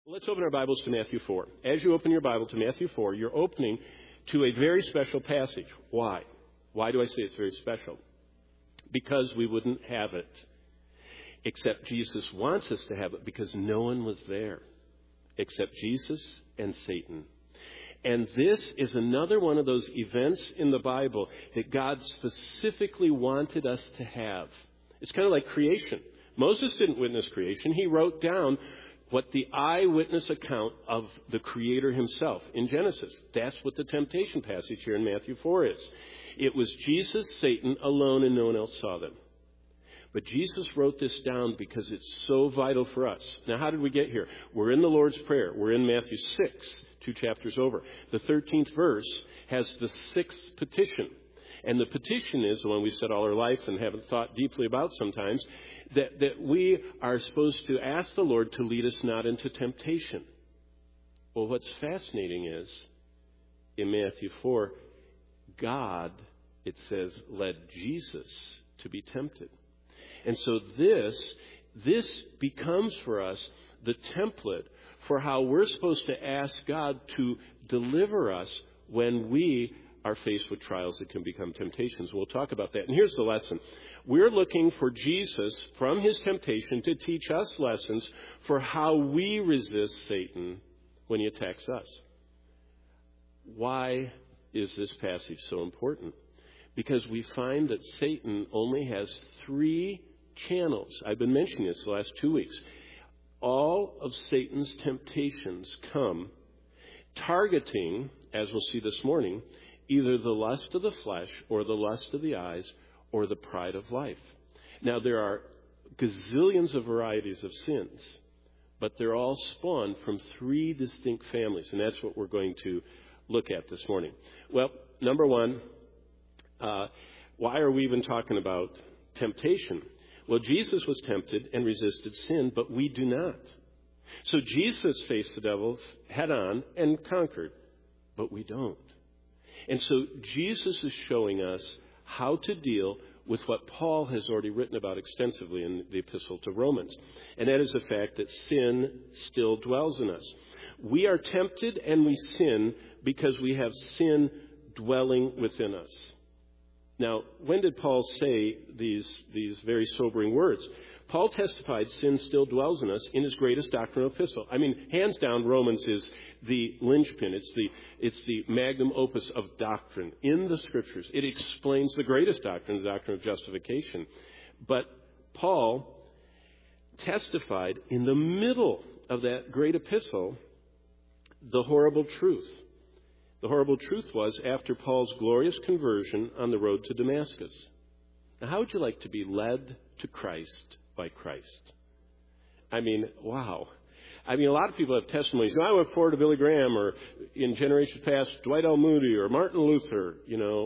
Let's open our Bibles to Matthew 4. As you open your Bible to Matthew 4, you're opening to a very special passage. Why? Why do I say it's very special? Because we wouldn't have it. Except Jesus wants us to have it because no one was there except Jesus and Satan. And this is another one of those events in the Bible that God specifically wanted us to have. It's kind of like creation. Moses didn't witness creation. He wrote down what the eyewitness account of the Creator himself in Genesis. That's what the temptation passage here in Matthew 4 is. It was Jesus, Satan alone, and no one else saw them. But Jesus wrote this down because it's so vital for us. Now, how did we get here? We're in the Lord's Prayer. We're in Matthew 6, 2 chapters over. The 13th verse has the sixth petition. And the petition is the one we've said all our life and haven't thought deeply about sometimes, that we are supposed to ask the Lord to lead us not into temptation. Well, what's fascinating is, in Matthew 4, God, it says, led Jesus to be tempted. And so this becomes for us the template for how we're supposed to ask God to deliver us when we are faced with trials that can become temptations. We'll talk about that. And here's the lesson. We're looking for Jesus from his temptation to teach us lessons for how we resist Satan when he attacks us. Why is this passage so important? Because we find that Satan only has 3 channels. I've been mentioning this the last 2 weeks. All of Satan's temptations come targeting, as we'll see this morning, either the lust of the flesh or the lust of the eyes or the pride of life. Now, there are gazillions of varieties of sins, but they're all spawned from 3 distinct families, and that's what we're going to look at this morning. Well, number one, why are we even talking about temptation? Well, Jesus was tempted and resisted sin, but we do not. So Jesus faced the devil head on and conquered, but we don't. And so Jesus is showing us how to deal with what Paul has already written about extensively in the epistle to Romans. And that is the fact that sin still dwells in us. We are tempted and we sin because we have sin dwelling within us. Now, when did Paul say these very sobering words? Paul testified sin still dwells in us in his greatest doctrinal epistle. I mean, hands down, Romans is the linchpin. It's the magnum opus of doctrine in the Scriptures. It explains the greatest doctrine, the doctrine of justification. But Paul testified in the middle of that great epistle the horrible truth. The horrible truth was after Paul's glorious conversion on the road to Damascus. Now, how would you like to be led to Christ by Christ? I mean, wow. I mean, a lot of people have testimonies. I went forward to Billy Graham, or in generations past, Dwight L. Moody, or Martin Luther,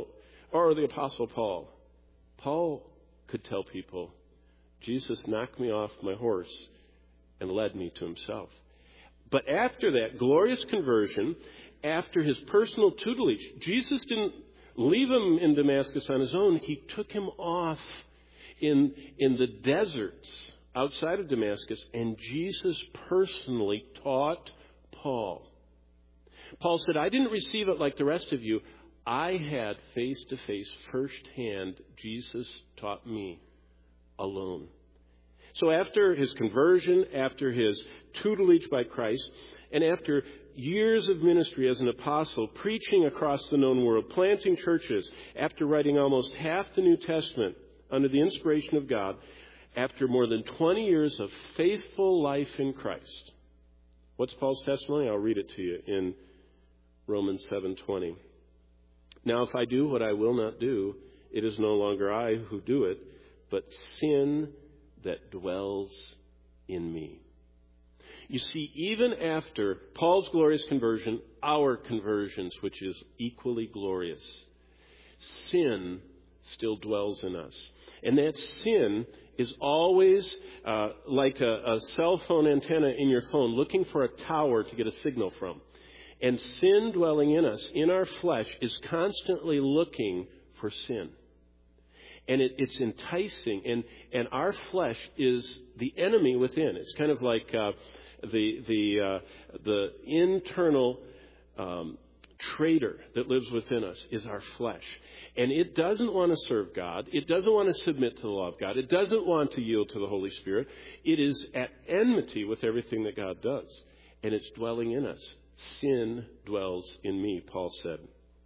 or the Apostle Paul. Paul could tell people, Jesus knocked me off my horse and led me to himself. But after that glorious conversion, after his personal tutelage, Jesus didn't leave him in Damascus on his own. He took him off in the deserts outside of Damascus, and Jesus personally taught Paul. Paul said, I didn't receive it like the rest of you. I had face-to-face, firsthand, Jesus taught me alone. So after his conversion, after his tutelage by Christ, and after years of ministry as an apostle, preaching across the known world, planting churches, after writing almost half the New Testament under the inspiration of God, after more than 20 years of faithful life in Christ. What's Paul's testimony? I'll read it to you in Romans 7:20. Now, if I do what I will not do, it is no longer I who do it, but sin that dwells in me. You see, even after Paul's glorious conversion, our conversions, which is equally glorious, sin still dwells in us. And that sin is always like a cell phone antenna in your phone, looking for a tower to get a signal from. And sin dwelling in us, in our flesh, is constantly looking for sin. And it's enticing. And our flesh is the enemy within. It's kind of like The internal traitor that lives within us is our flesh. And it doesn't want to serve God. It doesn't want to submit to the law of God. It doesn't want to yield to the Holy Spirit. It is at enmity with everything that God does. And it's dwelling in us. Sin dwells in me, Paul said.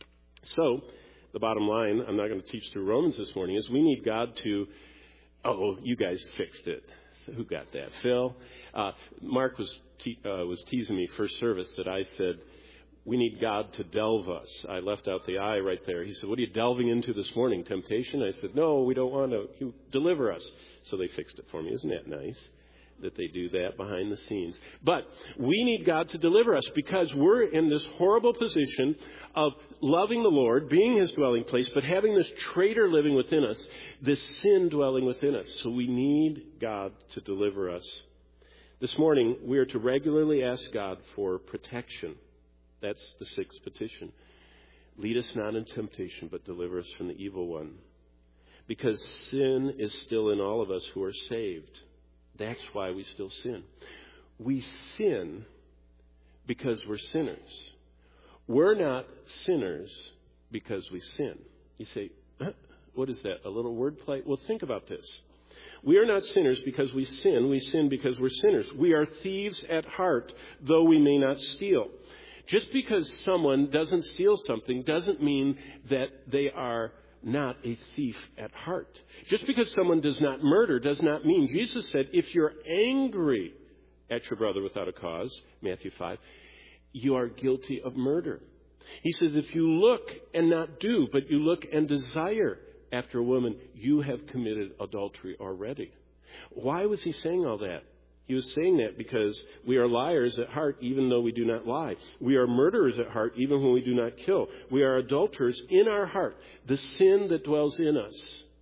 So, the bottom line, I'm not going to teach through Romans this morning, is we need God to... Oh, you guys fixed it. Who got that? Phil? Mark was teasing me first service that I said, we need God to delve us. I left out the I right there. He said, what are you delving into this morning? Temptation? I said, no, we don't want to. You deliver us. So they fixed it for me. Isn't that nice that they do that behind the scenes? But we need God to deliver us because we're in this horrible position of loving the Lord, being His dwelling place, but having this traitor living within us, this sin dwelling within us. So we need God to deliver us. This morning, we are to regularly ask God for protection. That's the sixth petition. Lead us not in temptation, but deliver us from the evil one. Because sin is still in all of us who are saved. That's why we still sin. We sin because we're sinners. We're not sinners because we sin. You say, what is that, a little wordplay? Well, think about this. We are not sinners because we sin. We sin because we're sinners. We are thieves at heart, though we may not steal. Just because someone doesn't steal something doesn't mean that they are not a thief at heart. Just because someone does not murder does not mean. Jesus said, if you're angry at your brother without a cause, Matthew 5, you are guilty of murder. He says, if you look and not do, but you look and desire after a woman, you have committed adultery already. Why was he saying all that? He was saying that because we are liars at heart even though we do not lie. We are murderers at heart even when we do not kill. We are adulterers in our heart, the sin that dwells in us.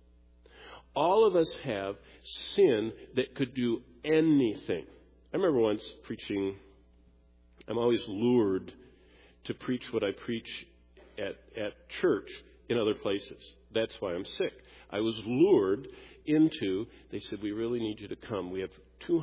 All of us have sin that could do anything. I remember once preaching, I'm always lured to preach what I preach at church in other places. That's why I'm sick. I was lured into, they said, we really need you to come. We have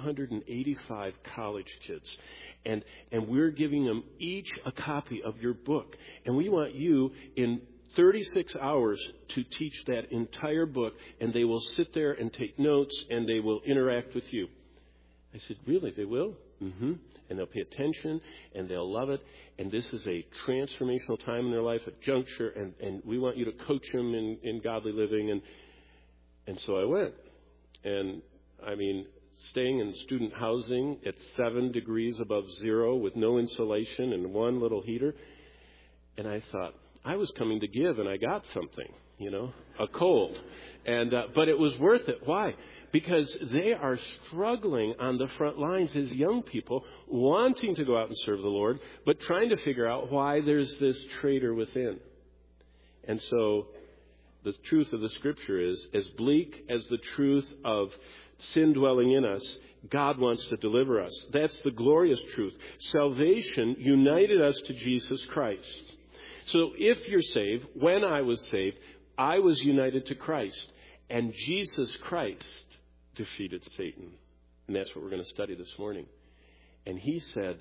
285 college kids, and we're giving them each a copy of your book. And we want you in 36 hours to teach that entire book, and they will sit there and take notes, and they will interact with you. I said, really, they will? Mm-hmm. And they'll pay attention, and they'll love it. And this is a transformational time in their life, a juncture, and we want you to coach them in godly living. And so I went. And, I mean, staying in student housing at 7 degrees above zero with no insulation and one little heater. And I thought, I was coming to give, and I got something, a cold. But it was worth it. Why? Because they are struggling on the front lines as young people, wanting to go out and serve the Lord, but trying to figure out why there's this traitor within. And so the truth of the Scripture is, as bleak as the truth of sin dwelling in us, God wants to deliver us. That's the glorious truth. Salvation united us to Jesus Christ. So if you're saved, when I was saved, I was united to Christ. And Jesus Christ defeated Satan. And that's what we're going to study this morning. And he said,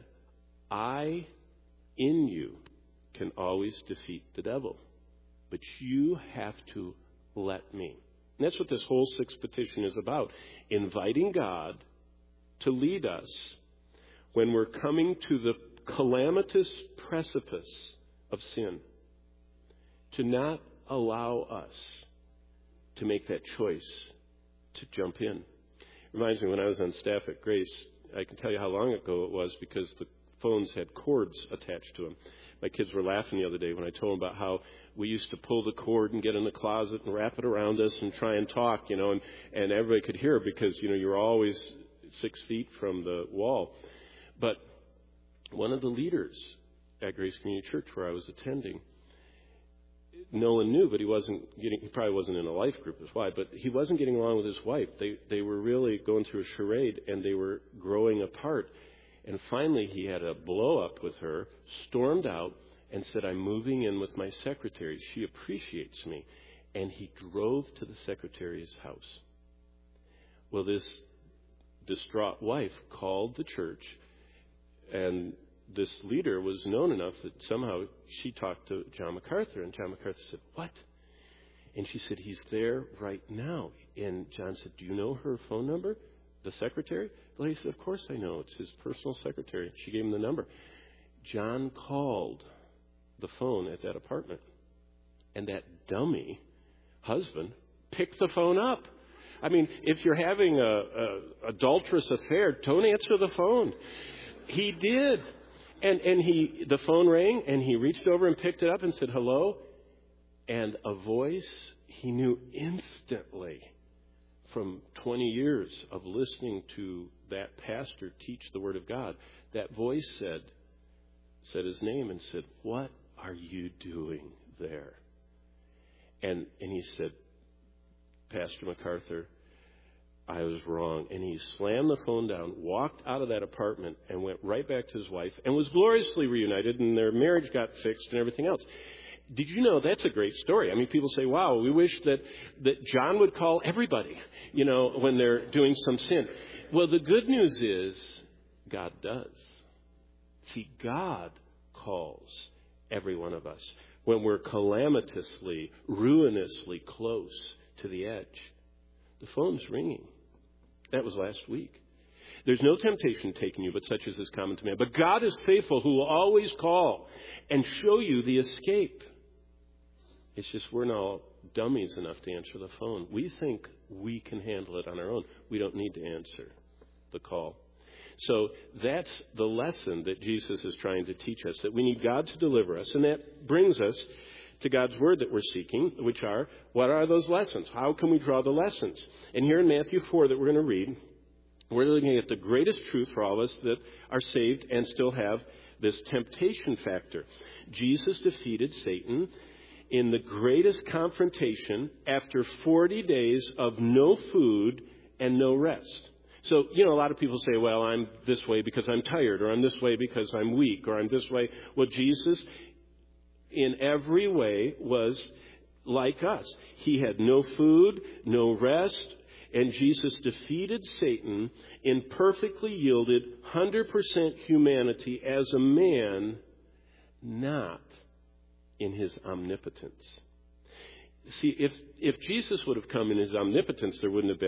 I in you can always defeat the devil. But you have to let me. And that's what this whole sixth petition is about. Inviting God to lead us when we're coming to the calamitous precipice of sin. To not allow us to make that choice to jump in. Reminds me when I was on staff at Grace, I can tell you how long ago it was because the phones had cords attached to them. My kids were laughing the other day when I told them about how we used to pull the cord and get in the closet and wrap it around us and try and talk, and everybody could hear because, you're always 6 feet from the wall. But one of the leaders at Grace Community Church where I was attending, no one knew, but he probably wasn't in a life group, that's why, but he wasn't getting along with his wife. They were really going through a charade, and they were growing apart. And finally, he had a blow-up with her, stormed out, and said, I'm moving in with my secretary. She appreciates me. And he drove to the secretary's house. Well, this distraught wife called the church, And this leader was known enough that somehow she talked to John MacArthur. And John MacArthur said, "What?" And she said, "He's there right now." And John said, "Do you know her phone number, the secretary?" The lady said, "Of course I know. It's his personal secretary." She gave him the number. John called the phone at that apartment. And that dummy husband picked the phone up. I mean, if you're having a adulterous affair, don't answer the phone. He did. And the phone rang, and he reached over and picked it up and said, "Hello?" And a voice he knew instantly from 20 years of listening to that pastor teach the Word of God. That voice said his name and said, "What are you doing there?" And he said, "Pastor MacArthur, I was wrong." And he slammed the phone down, walked out of that apartment, and went right back to his wife, and was gloriously reunited, and their marriage got fixed and everything else. Did you know that's a great story? I mean, people say, "Wow, we wish that John would call everybody, when they're doing some sin." Well, the good news is God does. See, God calls every one of us when we're calamitously, ruinously close to the edge. The phone's ringing. That was last week. There's no temptation taken you, but such as is common to man. But God is faithful, who will always call and show you the escape. It's just we're not dummies enough to answer the phone. We think we can handle it on our own. We don't need to answer the call. So that's the lesson that Jesus is trying to teach us, that we need God to deliver us. And that brings us to God's Word that we're seeking, which are, what are those lessons? How can we draw the lessons? And here in Matthew 4 that we're going to read, we're looking at the greatest truth for all of us that are saved and still have this temptation factor. Jesus defeated Satan in the greatest confrontation after 40 days of no food and no rest. So, a lot of people say, "Well, I'm this way because I'm tired," or "I'm this way because I'm weak," or "I'm this way." Well, Jesus, in every way, was like us. He had no food, no rest, and Jesus defeated Satan in perfectly yielded 100% humanity as a man, not in his omnipotence. See, if Jesus would have come in his omnipotence,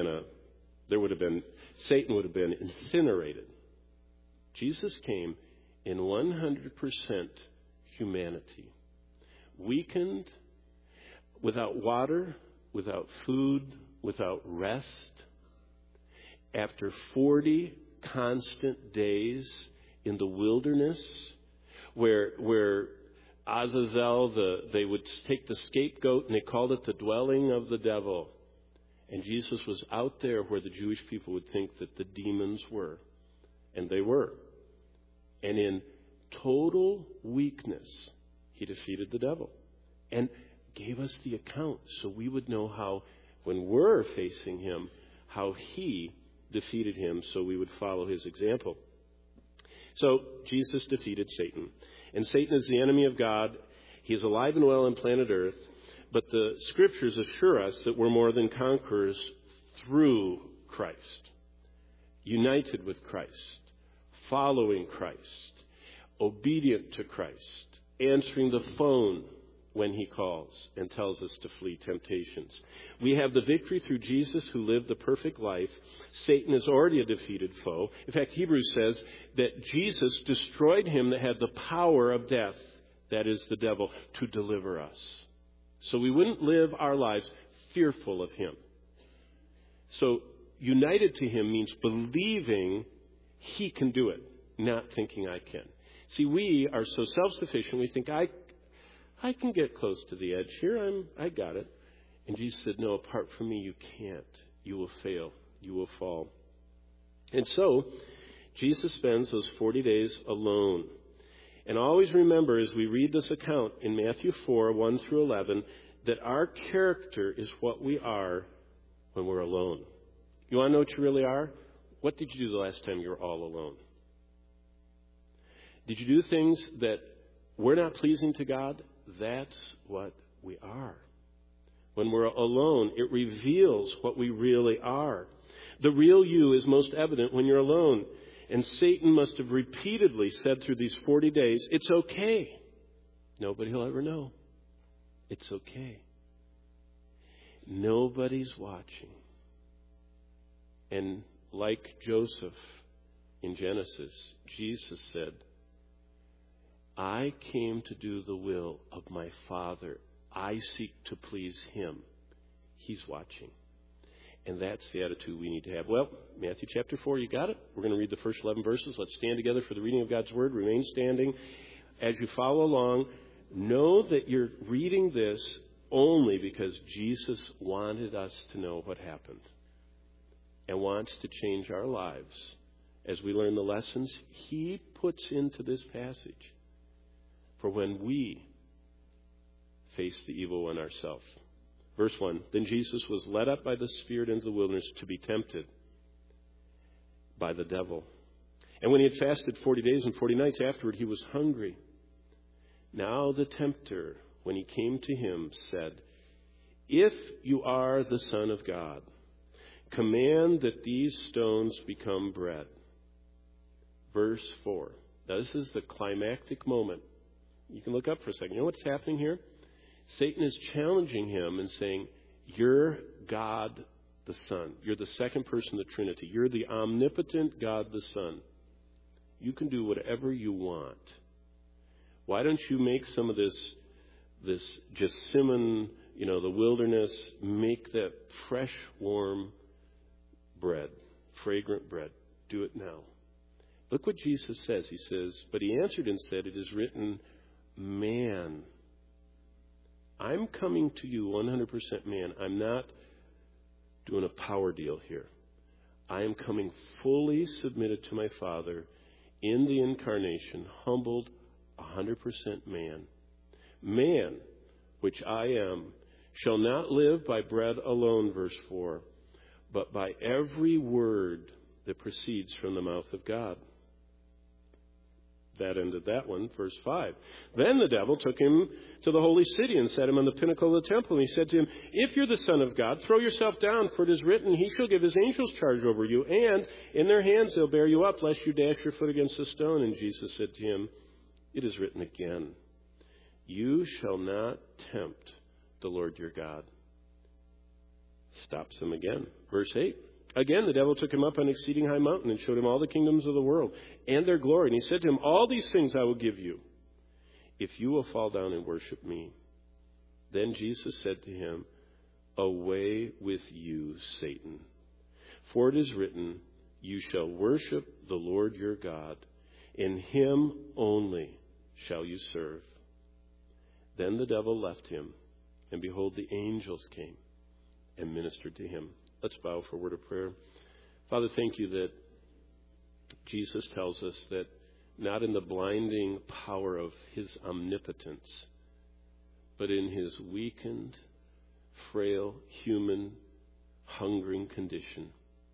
Satan would have been incinerated. Jesus came in 100% humanity, weakened, without water, without food, without rest, after 40 constant days in the wilderness, where Azazel, they would take the scapegoat and they called it the dwelling of the devil. And Jesus was out there where the Jewish people would think that the demons were. And they were. And in total weakness, he defeated the devil. And gave us the account so we would know how, when we're facing him, how he defeated him so we would follow his example. So Jesus defeated Satan. And Satan is the enemy of God. He is alive and well on planet Earth. But the Scriptures assure us that we're more than conquerors through Christ. United with Christ. Following Christ. Obedient to Christ. Answering the phone when he calls and tells us to flee temptations. We have the victory through Jesus, who lived the perfect life. Satan is already a defeated foe. In fact, Hebrews says that Jesus destroyed him that had the power of death, that is the devil, to deliver us. So we wouldn't live our lives fearful of him. So united to him means believing he can do it, not thinking I can. See, we are so self-sufficient, we think I can get close to the edge here. I got it. And Jesus said, "No, apart from me, you can't. You will fail. You will fall." And so, Jesus spends those 40 days alone. And always remember, as we read this account in Matthew 4, 1 through 11, that our character is what we are when we're alone. You want to know what you really are? What did you do the last time you were all alone? Did you do things that were not pleasing to God? That's what we are. When we're alone, it reveals what we really are. The real you is most evident when you're alone. And Satan must have repeatedly said through these 40 days, it's okay. Nobody will ever know. It's okay. Nobody's watching. And like Joseph in Genesis, Jesus said, I came to do the will of my Father. I seek to please Him. He's watching. And that's the attitude we need to have. Well, Matthew chapter 4, you got it? We're going to read the first 11 verses. Let's stand together for the reading of God's Word. Remain standing. As you follow along, know that you're reading this only because Jesus wanted us to know what happened and wants to change our lives. As we learn the lessons He puts into this passage for when we face the evil one ourselves. Verse 1, then Jesus was led up by the Spirit into the wilderness to be tempted by the devil. And when he had fasted 40 days and 40 nights afterward, he was hungry. Now the tempter, when he came to him, said, if you are the Son of God, command that these stones become bread. Verse 4. Now this is the climactic moment. You can look up for a second. You know what's happening here? Satan is challenging him and saying, you're God the Son. You're the second person of the Trinity. You're the omnipotent God the Son. You can do whatever you want. Why don't you make some of this jessamine, the wilderness, make that fresh, warm bread, fragrant bread. Do it now. Look what Jesus says. He says, but he answered and said, it is written, man. I'm coming to you 100% man. I'm not doing a power deal here. I am coming fully submitted to my Father in the incarnation, humbled 100% man. Man, which I am, shall not live by bread alone, verse 4, but by every word that proceeds from the mouth of God. That ended that one. Verse 5. Then the devil took him to the holy city and set him on the pinnacle of the temple. And he said to him, if you're the Son of God, throw yourself down, for it is written, he shall give his angels charge over you, and in their hands they'll bear you up, lest you dash your foot against a stone. And Jesus said to him, it is written again, you shall not tempt the Lord your God. Stops him again. Verse 8. Again, the devil took him up on an exceeding high mountain and showed him all the kingdoms of the world and their glory. And he said to him, all these things I will give you if you will fall down and worship me. Then Jesus said to him, away with you, Satan. For it is written, you shall worship the Lord your God, and him only shall you serve. Then the devil left him, and behold, the angels came and ministered to him. Let's bow for a word of prayer. Father, thank you that Jesus tells us that not in the blinding power of his omnipotence, but in his weakened, frail, human, hungering condition,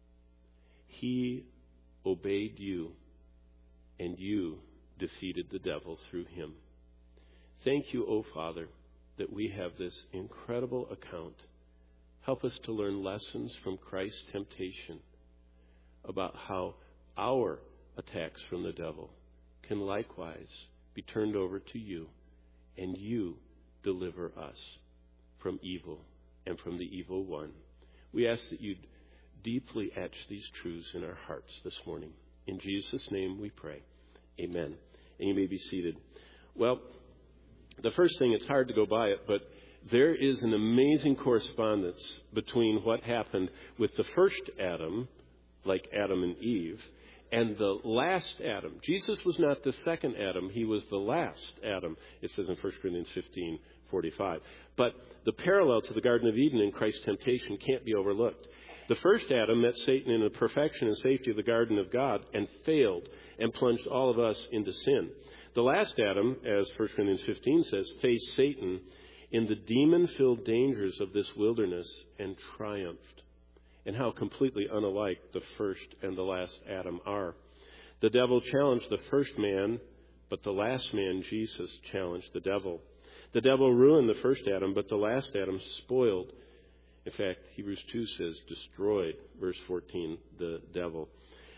he obeyed you, and you defeated the devil through him. Thank you, O Father, that we have this incredible account. Help us to learn lessons from Christ's temptation about how our attacks from the devil can likewise be turned over to you, and you deliver us from evil and from the evil one. We ask that you deeply etch these truths in our hearts this morning. In Jesus' name we pray. Amen. And you may be seated. Well, the first thing, it's hard to go by it, but there is an amazing correspondence between what happened with the first Adam, like Adam and Eve, and the last Adam. Jesus was not the second Adam. He was the last Adam, it says in 1 Corinthians 15:45. But the parallel to the Garden of Eden in Christ's temptation can't be overlooked. The first Adam met Satan in the perfection and safety of the garden of God and failed and plunged all of us into sin. The last Adam, as 1 Corinthians 15 says, faced Satan in the demon-filled dangers of this wilderness and triumphed. And how completely unalike the first and the last Adam are. The devil challenged the first man, but the last man, Jesus, challenged the devil. The devil ruined the first Adam, but the last Adam spoiled. In fact, Hebrews 2 says, destroyed, verse 14, the devil.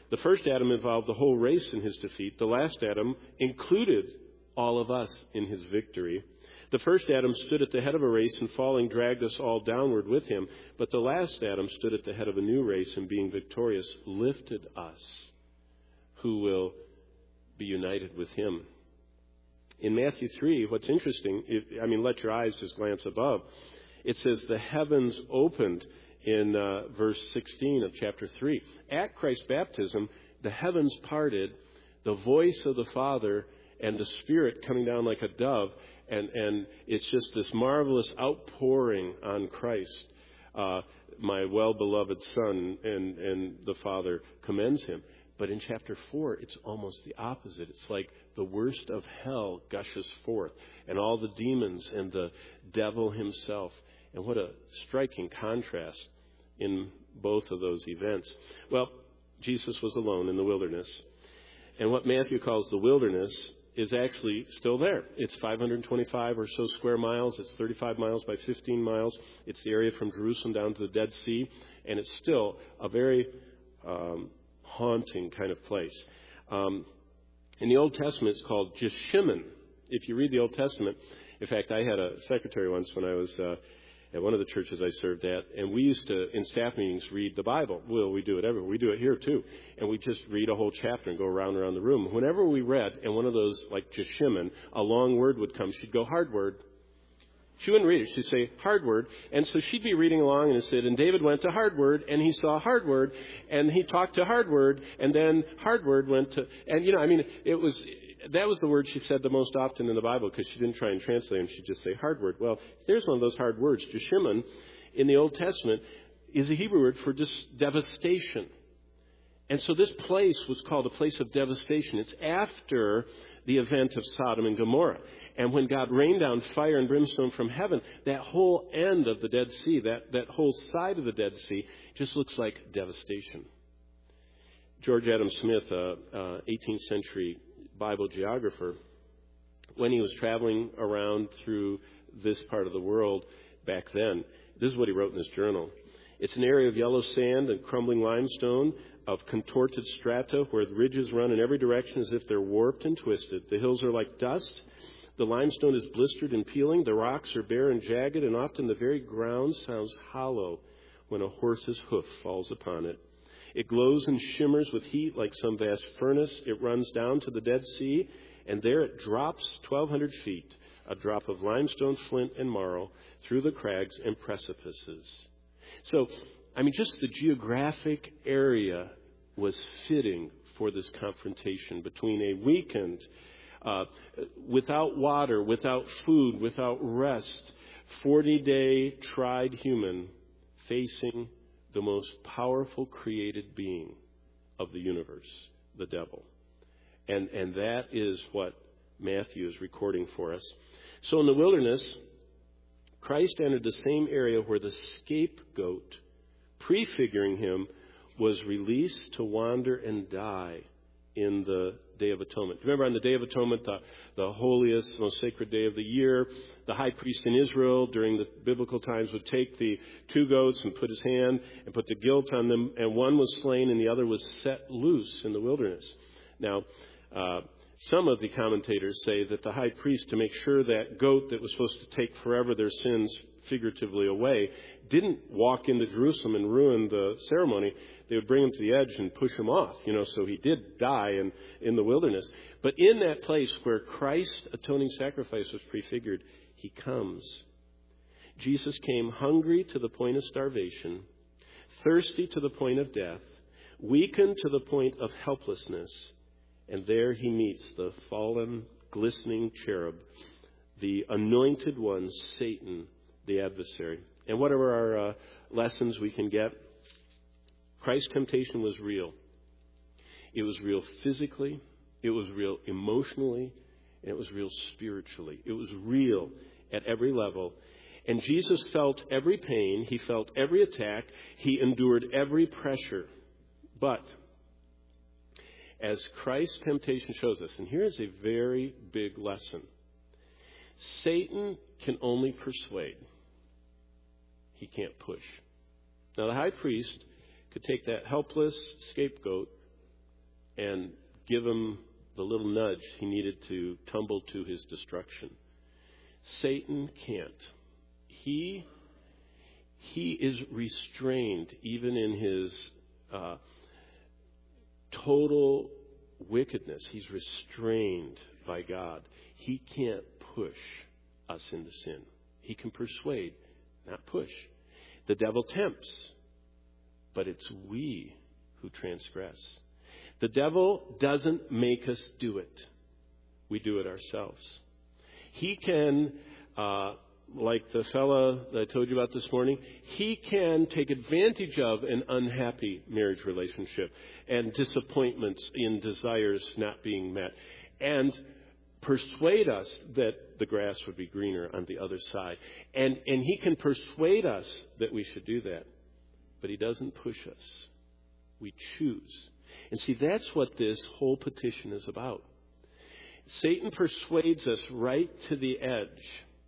The first Adam involved the whole race in his defeat. The last Adam included all of us in his victory. The first Adam stood at the head of a race and falling dragged us all downward with him. But the last Adam stood at the head of a new race and being victorious lifted us who will be united with him. In Matthew 3, what's interesting, let your eyes just glance above. It says the heavens opened in verse 16 of chapter 3. At Christ's baptism, the heavens parted, the voice of the Father and the Spirit coming down like a dove, and it's just this marvelous outpouring on Christ, my well-beloved Son, and the Father commends him. But in chapter 4, it's almost the opposite. It's like the worst of hell gushes forth, and all the demons and the devil himself. And what a striking contrast in both of those events. Well, Jesus was alone in the wilderness. And what Matthew calls the wilderness is actually still there. It's 525 or so square miles. It's 35 miles by 15 miles. It's the area from Jerusalem down to the Dead Sea. And it's still a very haunting kind of place. In the Old Testament, it's called Jeshimon. If you read the Old Testament, in fact, I had a secretary once when I was at one of the churches I served at, and we used to, in staff meetings, read the Bible. Well, we do it everywhere. We do it here, too. And we just read a whole chapter and go around the room. Whenever we read, and one of those, like Jeshimon, a long word would come, she'd go, hard word. She wouldn't read it. She'd say, hard word. And so she'd be reading along, and it said, and David went to hard word, and he saw hard word, and he talked to hard word, and then hard word went to, and, that was the word she said the most often in the Bible because she didn't try and translate them. She'd just say hard word. Well, there's one of those hard words. Jeshimon in the Old Testament is a Hebrew word for devastation. And so this place was called a place of devastation. It's after the event of Sodom and Gomorrah. And when God rained down fire and brimstone from heaven, that whole end of the Dead Sea, that whole side of the Dead Sea, just looks like devastation. George Adam Smith, 18th century Bible geographer, when he was traveling around through this part of the world back then, this is what he wrote in his journal. It's an area of yellow sand and crumbling limestone, of contorted strata where the ridges run in every direction as if they're warped and twisted. The hills are like dust. The limestone is blistered and peeling. The rocks are bare and jagged, and often the very ground sounds hollow when a horse's hoof falls upon it. It glows and shimmers with heat like some vast furnace. It runs down to the Dead Sea, and there it drops 1,200 feet, a drop of limestone, flint, and marl through the crags and precipices. So, just the geographic area was fitting for this confrontation between a weakened, without water, without food, without rest, 40-day tried human facing the most powerful created being of the universe, the devil. And that is what Matthew is recording for us. So in the wilderness, Christ entered the same area where the scapegoat, prefiguring him, was released to wander and die in the Day of Atonement. Remember, on the Day of Atonement, the holiest, most sacred day of the year, the high priest in Israel during the biblical times would take the two goats and put his hand and put the guilt on them, and one was slain and the other was set loose in the wilderness. Now, some of the commentators say that the high priest, to make sure that goat that was supposed to take forever their sins figuratively away, didn't walk into Jerusalem and ruin the ceremony. They would bring him to the edge and push him off, so he did die in the wilderness. But in that place where Christ's atoning sacrifice was prefigured, he comes. Jesus came hungry to the point of starvation, thirsty to the point of death, weakened to the point of helplessness, and there he meets the fallen, glistening cherub, the anointed one, Satan, the adversary. And whatever our lessons we can get, Christ's temptation was real. It was real physically, it was real emotionally, and it was real spiritually. It was real at every level. And Jesus felt every pain, he felt every attack, he endured every pressure. But as Christ's temptation shows us, and here's a very big lesson, Satan can only persuade. He can't push. Now, the high priest could take that helpless scapegoat and give him the little nudge he needed to tumble to his destruction. Satan can't. He is restrained even in his total wickedness. He's restrained by God. He can't push us into sin. He can persuade, not push. The devil tempts, but it's we who transgress. The devil doesn't make us do it. We do it ourselves. He can, like the fella that I told you about this morning, he can take advantage of an unhappy marriage relationship and disappointments in desires not being met and persuade us that the grass would be greener on the other side. And he can persuade us that we should do that. But he doesn't push us. We choose. And see, that's what this whole petition is about. Satan persuades us right to the edge.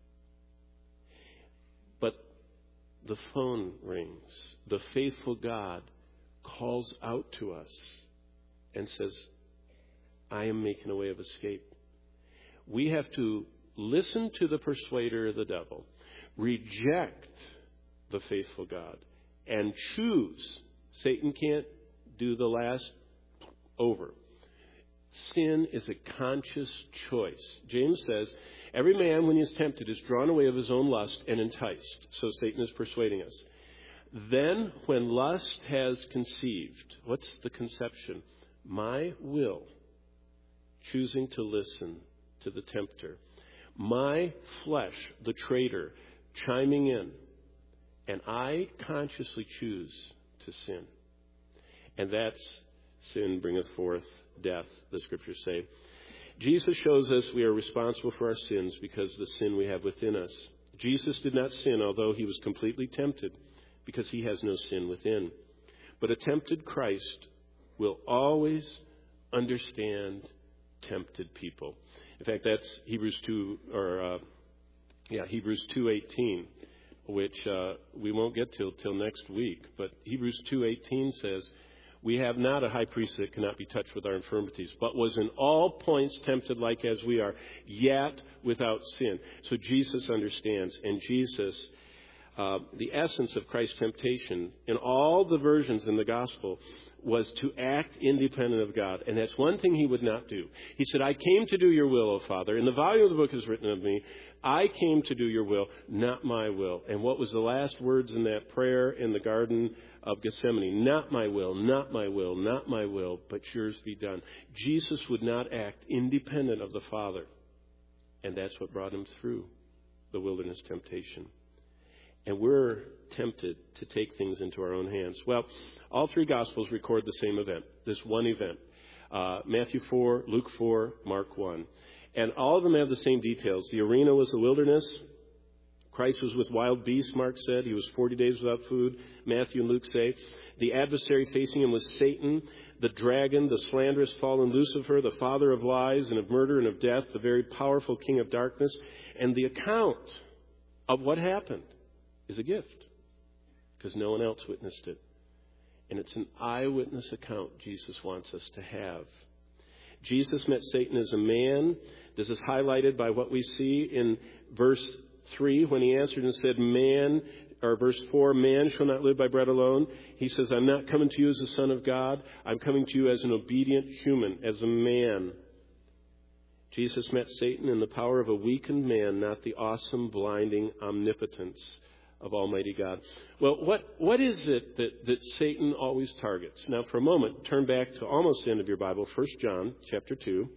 But the phone rings. The faithful God calls out to us and says, I am making a way of escape. We have to listen to the persuader of the devil, reject the faithful God, and choose. Satan can't do the last over. Sin is a conscious choice. James says, every man, when he is tempted, is drawn away of his own lust and enticed. So Satan is persuading us. Then, when lust has conceived, what's the conception? My will, choosing to listen to the tempter. My flesh, the traitor, chiming in. And I consciously choose to sin. And that's sin bringeth forth death, the scriptures say. Jesus shows us we are responsible for our sins because of the sin we have within us. Jesus did not sin, although he was completely tempted, because he has no sin within. But a tempted Christ will always understand tempted people. In fact, that's Hebrews 2:18, which we won't get till next week. But Hebrews 2:18 says, we have not a high priest that cannot be touched with our infirmities, but was in all points tempted like as we are, yet without sin. So Jesus understands, and Jesus, the essence of Christ's temptation in all the versions in the gospel was to act independent of God. And that's one thing he would not do. He said, I came to do your will, O Father. In the volume of the book is written of me, I came to do your will, not my will. And what was the last words in that prayer in the Garden of Gethsemane? Not my will, not my will, not my will, but yours be done. Jesus would not act independent of the Father. And that's what brought him through the wilderness temptation. And we're tempted to take things into our own hands. Well, all three Gospels record the same event, this one event. Matthew 4, Luke 4, Mark 1. And all of them have the same details. The arena was the wilderness. Christ was with wild beasts, Mark said. He was 40 days without food, Matthew and Luke say. The adversary facing him was Satan, the dragon, the slanderous fallen Lucifer, the father of lies and of murder and of death, the very powerful king of darkness. And the account of what happened is a gift, because no one else witnessed it. And it's an eyewitness account Jesus wants us to have. Jesus met Satan as a man. This is highlighted by what we see in verse 3 when he answered and said, verse 4, man shall not live by bread alone. He says, I'm not coming to you as the Son of God. I'm coming to you as an obedient human, as a man. Jesus met Satan in the power of a weakened man, not the awesome, blinding omnipotence of Almighty God. Well, what is it that Satan always targets? Now, for a moment, turn back to almost the end of your Bible, 1 John chapter 2.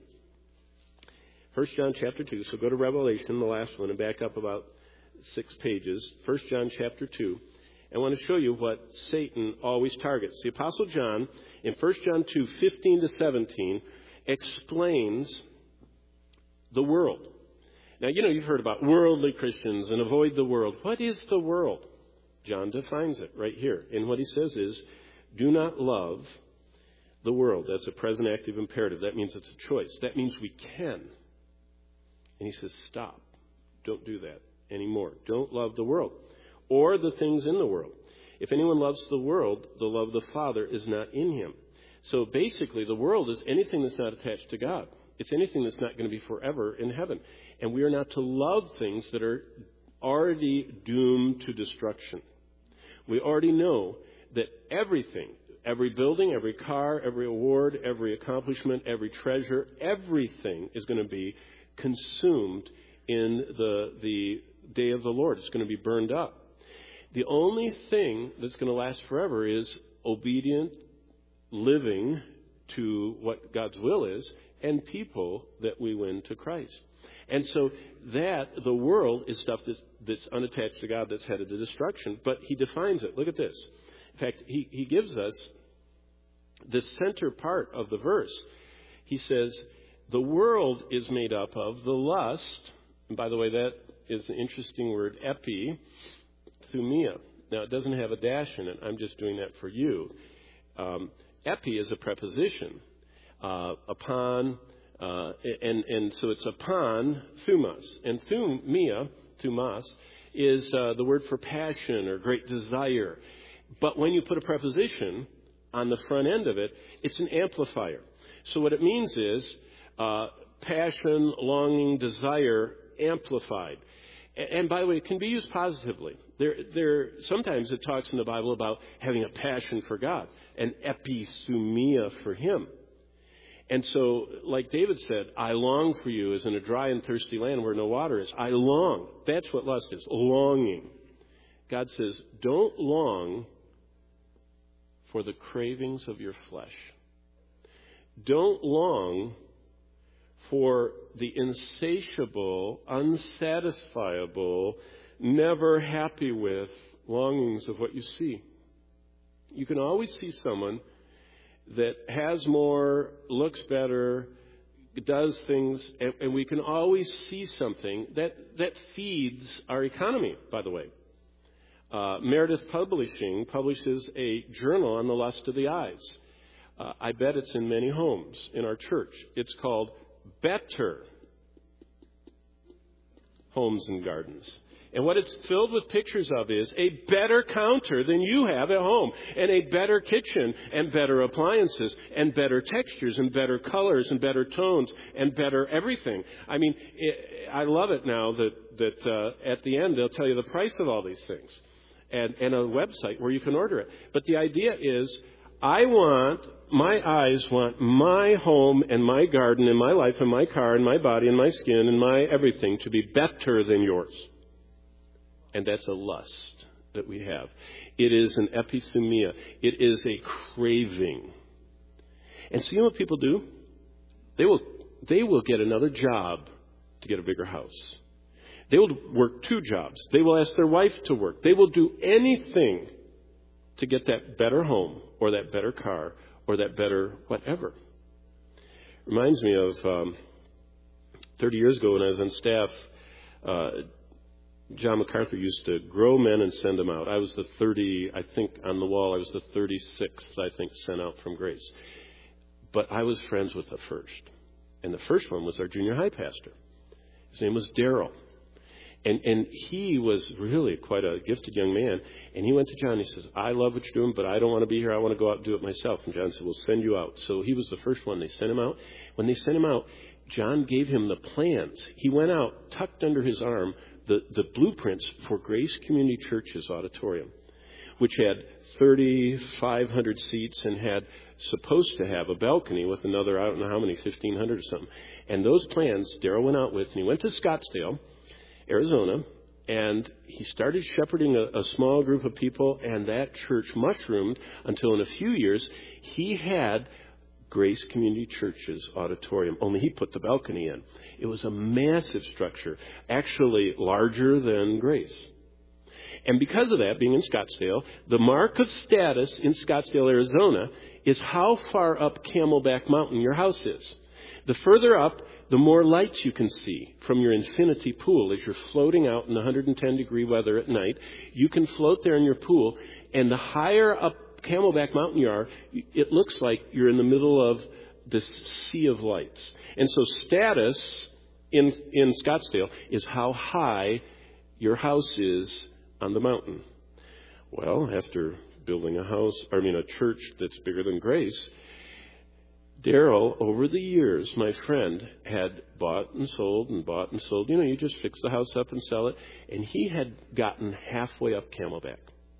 1 John chapter 2. So go to Revelation, the last one, and back up about 6 pages. 1 John chapter 2. I want to show you what Satan always targets. The Apostle John, in 1 John 2, 15 to 17, explains the world. Now, you've heard about worldly Christians and avoid the world. What is the world? John defines it right here. And what he says is, do not love the world. That's a present active imperative. That means it's a choice. That means we can. And he says, stop. Don't do that anymore. Don't love the world or the things in the world. If anyone loves the world, the love of the Father is not in him. So basically, the world is anything that's not attached to God. It's anything that's not going to be forever in heaven. And we are not to love things that are already doomed to destruction. We already know that everything, every building, every car, every award, every accomplishment, every treasure, everything is going to be consumed in the day of the Lord. It's going to be burned up. The only thing that's going to last forever is obedient living to what God's will is and people that we win to Christ. And so that, the world, is stuff that's unattached to God, that's headed to destruction. But he defines it. Look at this. In fact, he gives us the center part of the verse. He says, the world is made up of the lust. And by the way, that is an interesting word, epithumia. Now, it doesn't have a dash in it. I'm just doing that for you. Epi is a preposition. Upon, and so it's upon thumas. And thumia, thumas, is the word for passion or great desire. But when you put a preposition on the front end of it, it's an amplifier. So what it means is passion, longing, desire amplified. And by the way, it can be used positively. Sometimes it talks in the Bible about having a passion for God, an epithumia for Him. And so, like David said, I long for you as in a dry and thirsty land where no water is. I long. That's what lust is, longing. God says, don't long for the cravings of your flesh. Don't long for the insatiable, unsatisfiable, never happy with longings of what you see. You can always see someone that has more, looks better, does things, and we can always see something that feeds our economy, by the way. Meredith Publishing publishes a journal on the lust of the eyes. I bet it's in many homes in our church. It's called Better Homes and Gardens. And what it's filled with pictures of is a better counter than you have at home, and a better kitchen, and better appliances, and better textures, and better colors, and better tones, and better everything. I mean, I love it now that at the end they'll tell you the price of all these things, and a website where you can order it. But the idea is, my eyes want my home and my garden and my life and my car and my body and my skin and my everything to be better than yours. And that's a lust that we have. It is an epithumia. It is a craving. And so you know what people do? They will get another job to get a bigger house. They will work 2 jobs. They will ask their wife to work. They will do anything to get that better home or that better car or that better whatever. Reminds me of 30 years ago when I was on staff, John MacArthur used to grow men and send them out. I was the 30, I think on the wall, I was the 36th, I think, sent out from Grace. But I was friends with the first. And the first one was our junior high pastor. His name was Darrell. And he was really quite a gifted young man. And he went to John and he says, I love what you're doing, but I don't want to be here. I want to go out and do it myself. And John said, we'll send you out. So he was the first one. They sent him out. When they sent him out, John gave him the plans. He went out, tucked under his arm, the blueprints for Grace Community Church's auditorium, which had 3,500 seats and had supposed to have a balcony with another, I don't know how many, 1,500 or something. And those plans Darrell went out with, and he went to Scottsdale, Arizona, and he started shepherding a small group of people, and that church mushroomed until in a few years he had Grace Community Church's auditorium, only he put the balcony in. It was a massive structure, actually larger than Grace. And because of that, being in Scottsdale, the mark of status in Scottsdale, Arizona, is how far up Camelback Mountain your house is. The further up, the more lights you can see from your infinity pool as you're floating out in 110-degree weather at night. You can float there in your pool, and the higher up Camelback Mountain you are, it looks like you're in the middle of this sea of lights. And so status in Scottsdale is how high your house is on the mountain. Well, after building a church that's bigger than Grace, Daryl, over the years, my friend, had bought and sold and bought and sold. You know, you just fix the house up and sell it. And he had gotten halfway up Camelback.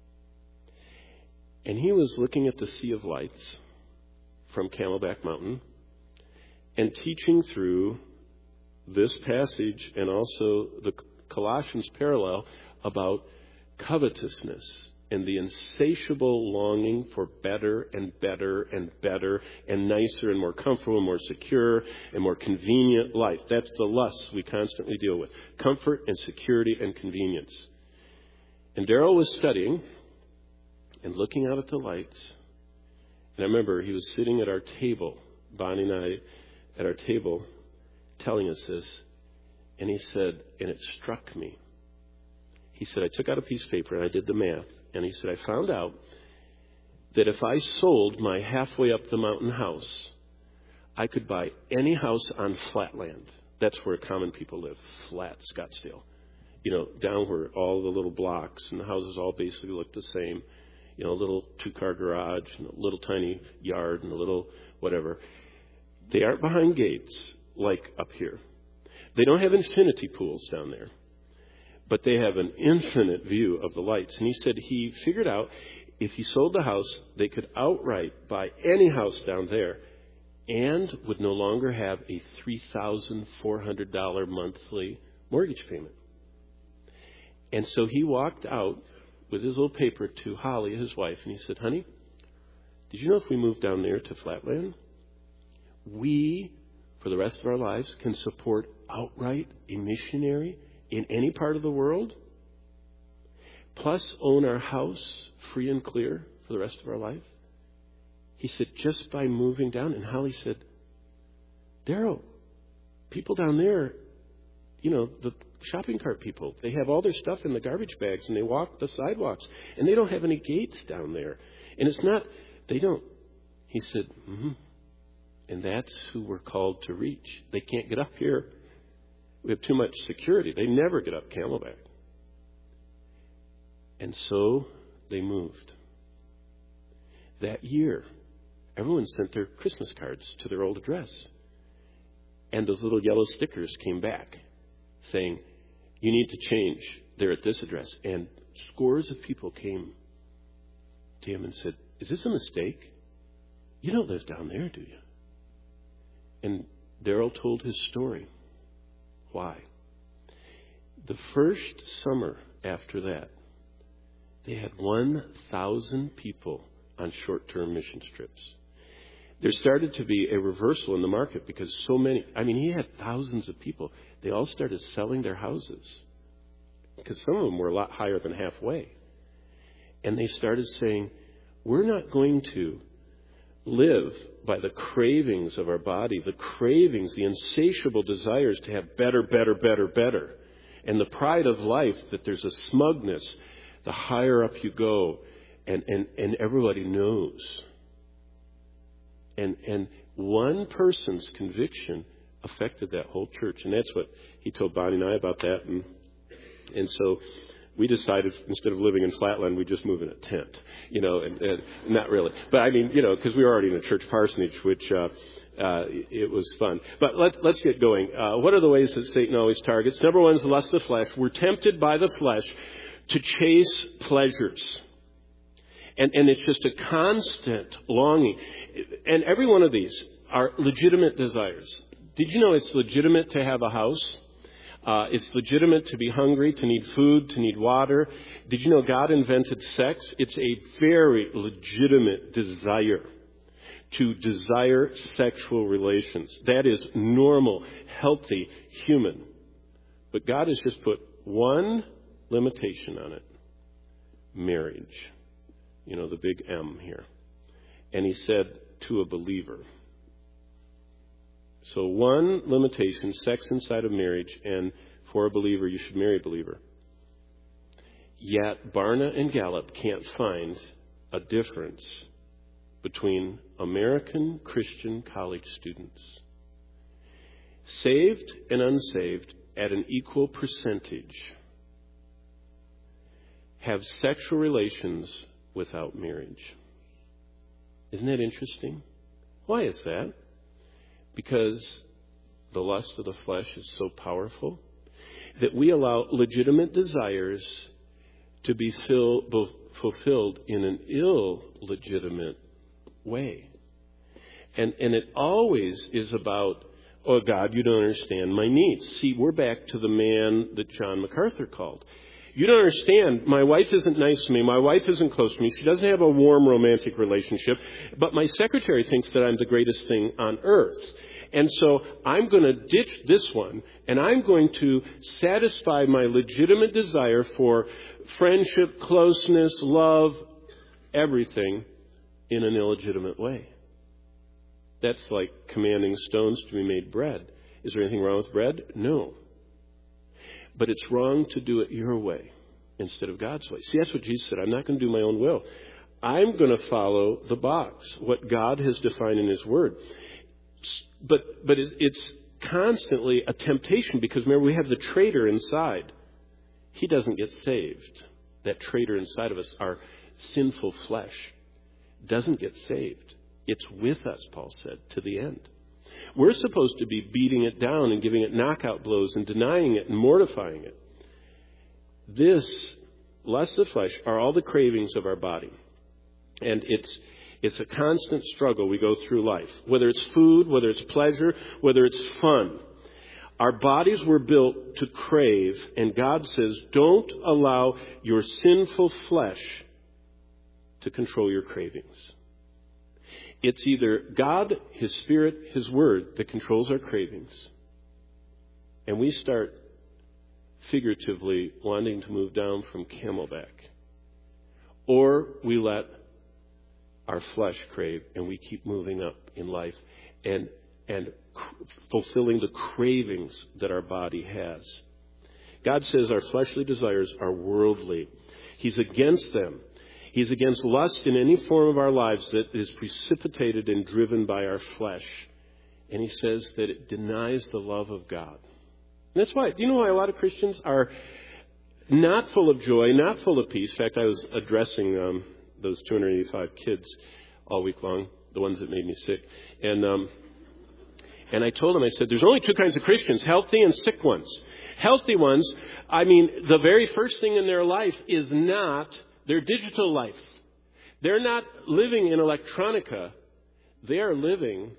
And he was looking at the Sea of Lights from Camelback Mountain and teaching through this passage and also the Colossians parallel about covetousness and the insatiable longing for better and better and better and nicer and more comfortable and more secure and more convenient life. That's the lusts we constantly deal with. Comfort and security and convenience. And Daryl was studying and looking out at the lights. And I remember he was sitting at our table, Bonnie and I, at our table, telling us this. And he said, and it struck me. He said, I took out a piece of paper and I did the math. And he said, I found out that if I sold my halfway up the mountain house, I could buy any house on flat land. That's where common people live, flat Scottsdale. You know, down where all the little blocks and the houses all basically look the same. You know, a little two-car garage and a little tiny yard and a little whatever. They aren't behind gates like up here. They don't have infinity pools down there. But they have an infinite view of the lights. And he said he figured out if he sold the house, they could outright buy any house down there and would no longer have a $3,400 monthly mortgage payment. And so he walked out with his little paper to Holly, his wife, and he said, honey, did you know if we move down there to Flatland, we, for the rest of our lives, can support outright a missionary in any part of the world, plus own our house free and clear for the rest of our life? He said, just by moving down. And Holly said, Daryl, people down there, you know, the shopping cart people, they have all their stuff in the garbage bags and they walk the sidewalks and they don't have any gates down there. And it's not, they don't. He said, and that's who we're called to reach. They can't get up here. We have too much security. They never get up Camelback. And so they moved. That year, everyone sent their Christmas cards to their old address. And those little yellow stickers came back saying, you need to change. They're at this address. And scores of people came to him and said, is this a mistake? You don't live down there, do you? And Daryl told his story. Why? The first summer after that, they had 1,000 people on short-term mission trips. There started to be a reversal in the market because so many, he had thousands of people. They all started selling their houses because some of them were a lot higher than halfway. And they started saying, we're not going to live by the cravings of our body, the cravings, the insatiable desires to have better, better, better, better. And the pride of life that there's a smugness the higher up you go, and everybody knows. And one person's conviction affected that whole church. And that's what he told Bonnie and I about that. And so we decided instead of living in Flatland, we'd just move in a tent, and not really. But because we were already in a church parsonage, which it was fun. But let's get going. What are the ways that Satan always targets? Number one is the lust of the flesh. We're tempted by the flesh to chase pleasures. And it's just a constant longing. And every one of these are legitimate desires. Did you know it's legitimate to have a house? It's legitimate to be hungry, to need food, to need water. Did you know God invented sex? It's a very legitimate desire to desire sexual relations. That is normal, healthy, human. But God has just put one limitation on it. Marriage. The big M here. And he said, to a believer. So one limitation, sex inside of marriage, and for a believer, you should marry a believer. Yet Barna and Gallup can't find a difference between American Christian college students. Saved and unsaved at an equal percentage have sexual relations without marriage. Isn't that interesting? Why is that? Because the lust of the flesh is so powerful that we allow legitimate desires to be fulfilled in an illegitimate way. And it always is about, oh, God, you don't understand my needs. See, we're back to the man that John MacArthur called. You don't understand. My wife isn't nice to me. My wife isn't close to me. She doesn't have a warm romantic relationship. But my secretary thinks that I'm the greatest thing on earth. And so I'm going to ditch this one, and I'm going to satisfy my legitimate desire for friendship, closeness, love, everything in an illegitimate way. That's like commanding stones to be made bread. Is there anything wrong with bread? No. But it's wrong to do it your way instead of God's way. See, that's what Jesus said. I'm not going to do my own will. I'm going to follow the box, what God has defined in His Word. But it's constantly a temptation because, remember, we have the traitor inside. He doesn't get saved. That traitor inside of us, our sinful flesh, doesn't get saved. It's with us, Paul said, to the end. We're supposed to be beating it down and giving it knockout blows and denying it and mortifying it. This, lust of the flesh, are all the cravings of our body. And it's a constant struggle we go through life. Whether it's food, whether it's pleasure, whether it's fun. Our bodies were built to crave, and God says, don't allow your sinful flesh to control your cravings. It's either God, His Spirit, His Word that controls our cravings, and we start figuratively wanting to move down from Camelback, or we let our flesh crave and we keep moving up in life and fulfilling the cravings that our body has. God says our fleshly desires are worldly. He's against them. He's against lust in any form of our lives that is precipitated and driven by our flesh. And He says that it denies the love of God. And that's why, do you know why a lot of Christians are not full of joy, not full of peace? In fact, I was addressing those 285 kids all week long, the ones that made me sick. And I told them, I said, there's only two kinds of Christians, healthy and sick ones. Healthy ones, I mean, the very first thing in their life is not their digital life. They're not living in electronica. They are living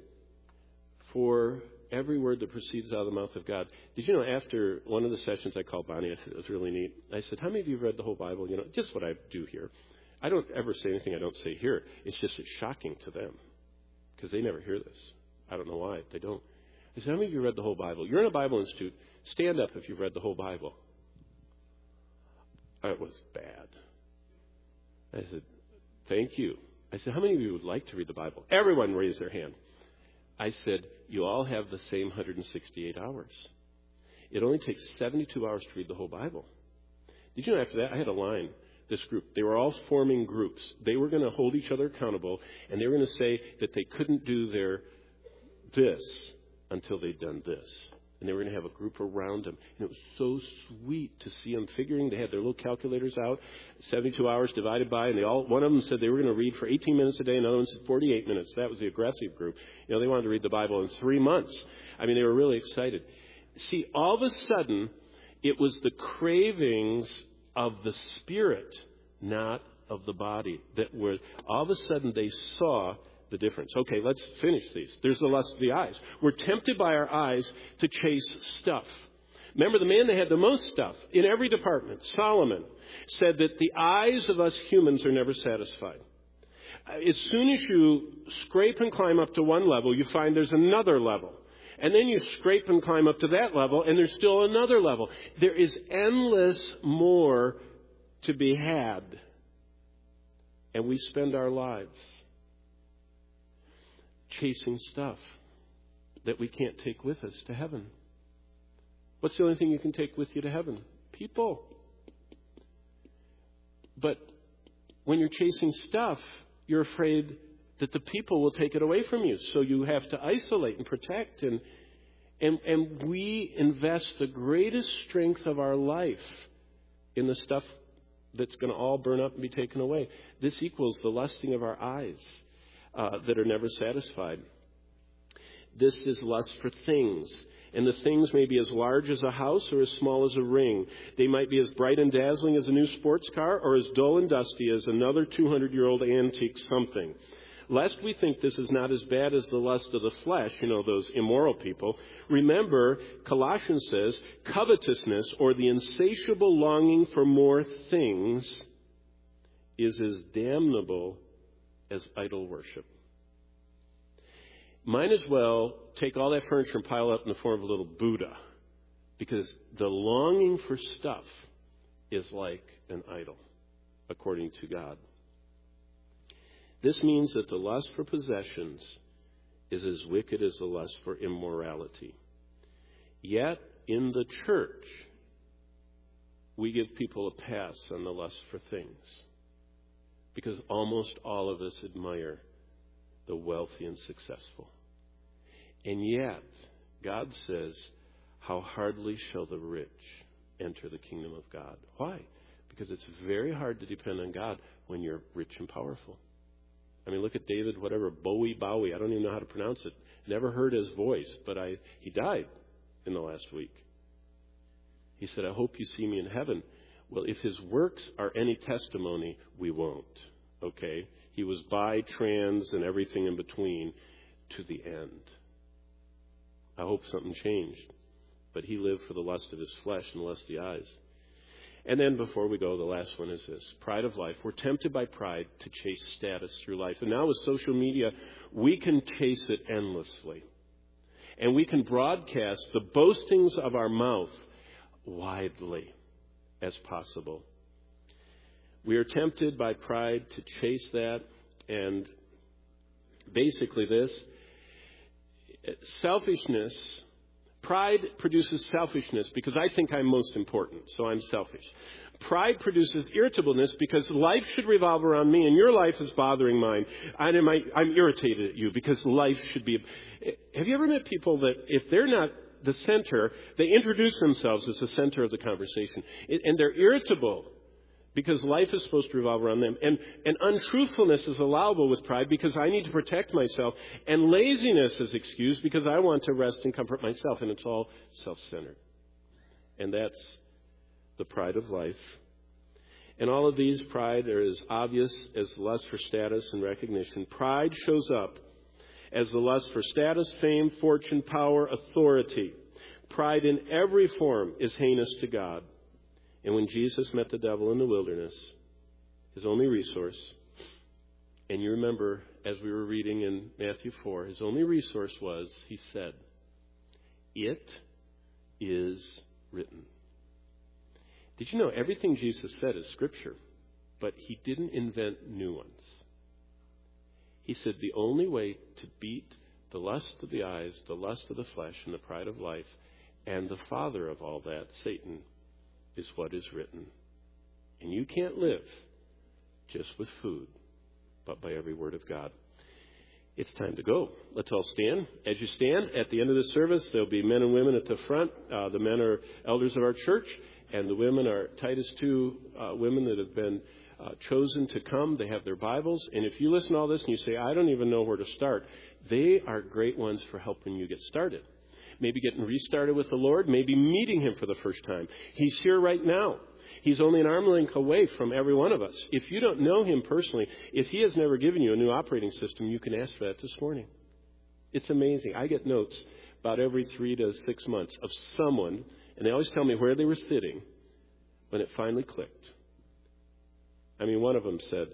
for every word that proceeds out of the mouth of God. Did you know, after one of the sessions I called Bonnie, I said, it was really neat. I said, how many of you have read the whole Bible? You know, just what I do here. I don't ever say anything I don't say here. It's shocking to them because they never hear this. I don't know why. They don't. I said, how many of you read the whole Bible? You're in a Bible institute. Stand up if you've read the whole Bible. It was bad. I said, thank you. I said, how many of you would like to read the Bible? Everyone raised their hand. I said, you all have the same 168 hours. It only takes 72 hours to read the whole Bible. Did you know after that, I had a line, this group. They were all forming groups. They were going to hold each other accountable, and they were going to say that they couldn't do this until they'd done this. And they were going to have a group around them. And it was so sweet to see them figuring. They had their little calculators out, 72 hours divided by, and one of them said they were going to read for 18 minutes a day. Another one said 48 minutes. That was the aggressive group. You know, they wanted to read the Bible in 3 months. I mean, they were really excited. See, all of a sudden, it was the cravings of the spirit, not of the body, that were, all of a sudden they saw the difference. Okay, let's finish these. There's the lust of the eyes. We're tempted by our eyes to chase stuff. Remember, the man that had the most stuff in every department, Solomon, said that the eyes of us humans are never satisfied. As soon as you scrape and climb up to one level, you find there's another level. And then you scrape and climb up to that level, and there's still another level. There is endless more to be had. And we spend our lives chasing stuff that we can't take with us to heaven. What's the only thing you can take with you to heaven? People. But when you're chasing stuff, you're afraid that the people will take it away from you. So you have to isolate and protect. And we invest the greatest strength of our life in the stuff that's going to all burn up and be taken away. This equals the lusting of our eyes that are never satisfied. This is lust for things. And the things may be as large as a house or as small as a ring. They might be as bright and dazzling as a new sports car or as dull and dusty as another 200-year-old antique something. Lest we think this is not as bad as the lust of the flesh, those immoral people. Remember, Colossians says, covetousness, or the insatiable longing for more things, is as damnable as idol worship. Might as well take all that furniture and pile it up in the form of a little Buddha, because the longing for stuff is like an idol, according to God. This means that the lust for possessions is as wicked as the lust for immorality. Yet, in the church, we give people a pass on the lust for things, because almost all of us admire the wealthy and successful. And yet, God says, how hardly shall the rich enter the kingdom of God. Why? Because it's very hard to depend on God when you're rich and powerful. I mean, look at David, Bowie, I don't even know how to pronounce it. Never heard his voice, but he died in the last week. He said, I hope you see me in heaven. Well, if his works are any testimony, we won't. Okay? He was bi, trans, and everything in between to the end. I hope something changed. But he lived for the lust of his flesh and the lust of the eyes. And then before we go, the last one is this. Pride of life. We're tempted by pride to chase status through life. And now with social media, we can chase it endlessly. And we can broadcast the boastings of our mouth widely as possible. We are tempted by pride to chase that. And basically this, selfishness. Pride produces selfishness because I think I'm most important, so I'm selfish. Pride produces irritableness because life should revolve around me, and your life is bothering mine. I'm irritated at you because life should be... Have you ever met people that if they're not the center, they introduce themselves as the center of the conversation, and they're irritable because life is supposed to revolve around them. And untruthfulness is allowable with pride because I need to protect myself. And laziness is excused because I want to rest and comfort myself. And it's all self-centered. And that's the pride of life. And all of these, pride are as obvious as lust for status and recognition. Pride shows up as the lust for status, fame, fortune, power, authority. Pride in every form is heinous to God. And when Jesus met the devil in the wilderness, his only resource, and you remember as we were reading in Matthew 4, his only resource was, he said, "It is written." Did you know everything Jesus said is Scripture? But he didn't invent new ones. He said the only way to beat the lust of the eyes, the lust of the flesh, and the pride of life, and the father of all that, Satan, is what is written. And you can't live just with food, but by every word of God. It's time to go. Let's all stand. As you stand, at the end of the service, there'll be men and women at the front. The men are elders of our church, and the women are Titus 2 women that have been chosen to come. They have their Bibles. And if you listen to all this and you say, I don't even know where to start, they are great ones for helping you get started. Maybe getting restarted with the Lord, maybe meeting Him for the first time. He's here right now. He's only an arm length away from every one of us. If you don't know Him personally, if He has never given you a new operating system, you can ask for that this morning. It's amazing. I get notes about every 3 to 6 months of someone, and they always tell me where they were sitting when it finally clicked. I mean, one of them said,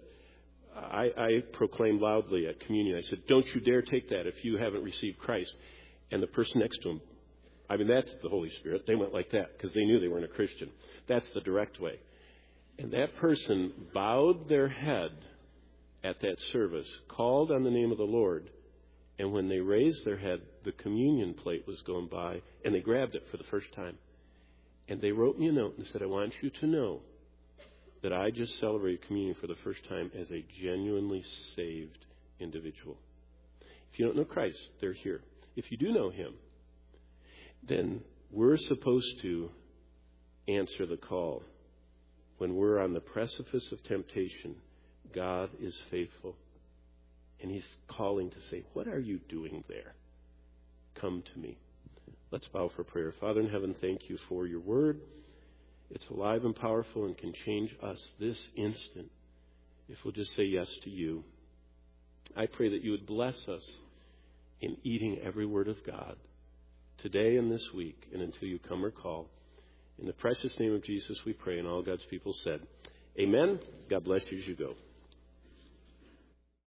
I proclaimed loudly at communion, I said, don't you dare take that if you haven't received Christ. And the person next to him, I mean, that's the Holy Spirit. They went like that because they knew they weren't a Christian. That's the direct way. And that person bowed their head at that service, called on the name of the Lord, and when they raised their head, the communion plate was going by, and they grabbed it for the first time. And they wrote me a note and said, I want you to know that I just celebrated communion for the first time as a genuinely saved individual. If you don't know Christ, they're here. If you do know Him, then we're supposed to answer the call. When we're on the precipice of temptation, God is faithful. And He's calling to say, what are you doing there? come to me. Let's bow for prayer. Father in heaven, thank you for your word. It's alive and powerful and can change us this instant if we'll just say yes to you. I pray that you would bless us in eating every word of God today and this week and until you come or call. In the precious name of Jesus we pray, and all God's people said, amen. God bless you as you go.